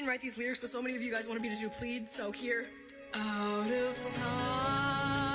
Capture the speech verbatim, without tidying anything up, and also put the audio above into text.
write these lyrics, but so many of you guys wanted me to do Plead, so here. Out of time.